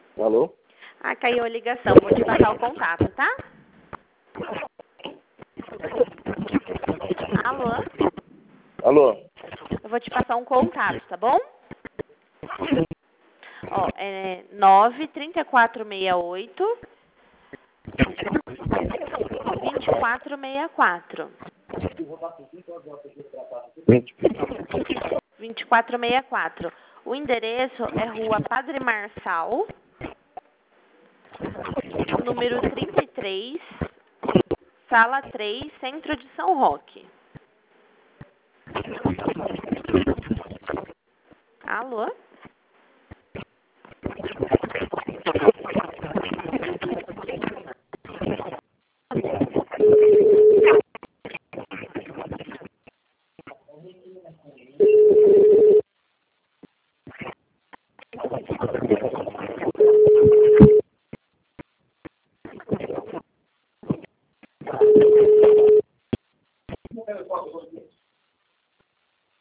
Alô? Ah, caiu a ligação. Vou te passar o contato, tá? Alô? Alô? Eu vou te passar um contato, tá bom? Ó, é 93468 2464. 2464. O endereço é Rua Padre Marçal, número 33, Sala 3, Centro de São Roque. Alô?